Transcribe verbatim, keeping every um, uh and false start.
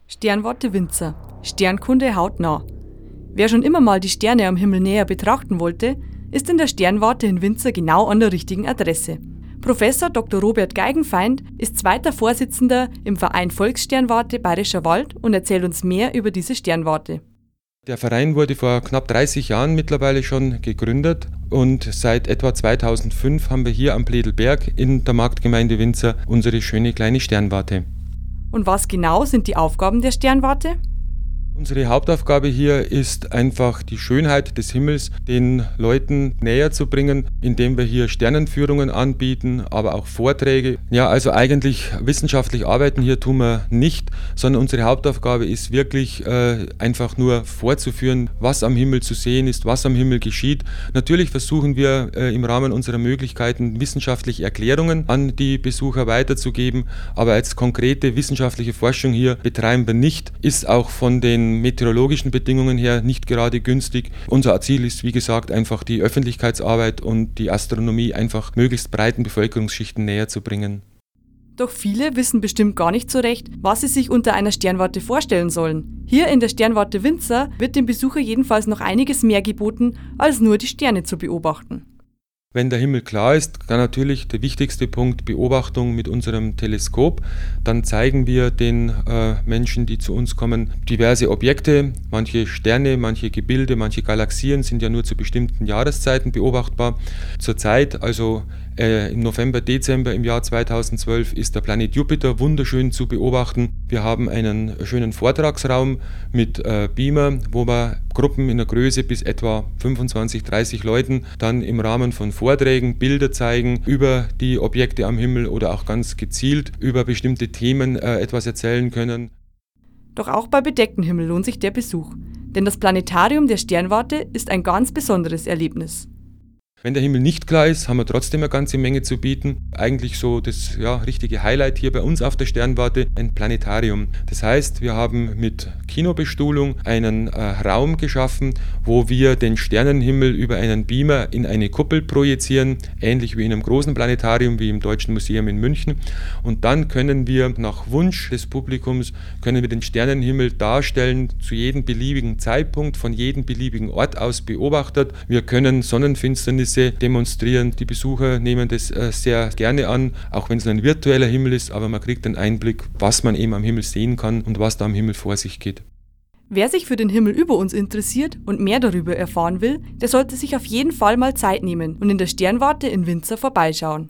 Sternwarte Windsor. Sternkunde hautnah. Wer schon immer mal die Sterne am Himmel näher betrachten wollte, ist in der Sternwarte in Windsor genau an der richtigen Adresse. Professor Doktor Robert Geigenfeind ist zweiter Vorsitzender im Verein Volkssternwarte Bayerischer Wald und erzählt uns mehr über diese Sternwarte. Der Verein wurde vor knapp dreißig Jahren mittlerweile schon gegründet und seit etwa zweitausendfünf haben wir hier am Pledelberg in der Marktgemeinde Windsor unsere schöne kleine Sternwarte. Und was genau sind die Aufgaben der Sternwarte? Unsere Hauptaufgabe hier ist einfach die Schönheit des Himmels den Leuten näher zu bringen, indem wir hier Sternenführungen anbieten, aber auch Vorträge. Ja, also eigentlich wissenschaftlich arbeiten hier tun wir nicht, sondern unsere Hauptaufgabe ist wirklich äh, einfach nur vorzuführen, was am Himmel zu sehen ist, was am Himmel geschieht. Natürlich versuchen wir äh, im Rahmen unserer Möglichkeiten wissenschaftliche Erklärungen an die Besucher weiterzugeben, aber als konkrete wissenschaftliche Forschung hier betreiben wir nicht, ist auch von den meteorologischen Bedingungen her nicht gerade günstig. Unser Ziel ist, wie gesagt, einfach die Öffentlichkeitsarbeit und die Astronomie einfach möglichst breiten Bevölkerungsschichten näher zu bringen. Doch viele wissen bestimmt gar nicht so recht, was sie sich unter einer Sternwarte vorstellen sollen. Hier in der Sternwarte Windsor wird dem Besucher jedenfalls noch einiges mehr geboten, als nur die Sterne zu beobachten. Wenn der Himmel klar ist, dann natürlich der wichtigste Punkt Beobachtung mit unserem Teleskop. Dann zeigen wir den äh, Menschen, die zu uns kommen, diverse Objekte. Manche Sterne, manche Gebilde, manche Galaxien sind ja nur zu bestimmten Jahreszeiten beobachtbar. Zurzeit, also äh, im November, Dezember im Jahr zweitausendzwölf, ist der Planet Jupiter wunderschön zu beobachten. Wir haben einen schönen Vortragsraum mit äh, Beamer, wo wir Gruppen in der Größe bis etwa fünfundzwanzig, dreißig Leuten dann im Rahmen von Vorträgen Bilder zeigen über die Objekte am Himmel oder auch ganz gezielt über bestimmte Themen äh, etwas erzählen können. Doch auch bei bedecktem Himmel lohnt sich der Besuch, denn das Planetarium der Sternwarte ist ein ganz besonderes Erlebnis. Wenn der Himmel nicht klar ist, haben wir trotzdem eine ganze Menge zu bieten. Eigentlich so das ja, richtige Highlight hier bei uns auf der Sternwarte, ein Planetarium. Das heißt, wir haben mit Kinobestuhlung einen äh, Raum geschaffen, wo wir den Sternenhimmel über einen Beamer in eine Kuppel projizieren, ähnlich wie in einem großen Planetarium wie im Deutschen Museum in München. Und dann können wir nach Wunsch des Publikums können wir den Sternenhimmel darstellen, zu jedem beliebigen Zeitpunkt, von jedem beliebigen Ort aus beobachtet. Wir können Sonnenfinsternisse demonstrieren. Die Besucher nehmen das äh, sehr gerne an, auch wenn es ein virtueller Himmel ist, aber man kriegt einen Einblick, was man eben am Himmel sehen kann und was da am Himmel vor sich geht. Wer sich für den Himmel über uns interessiert und mehr darüber erfahren will, der sollte sich auf jeden Fall mal Zeit nehmen und in der Sternwarte in Windsor vorbeischauen.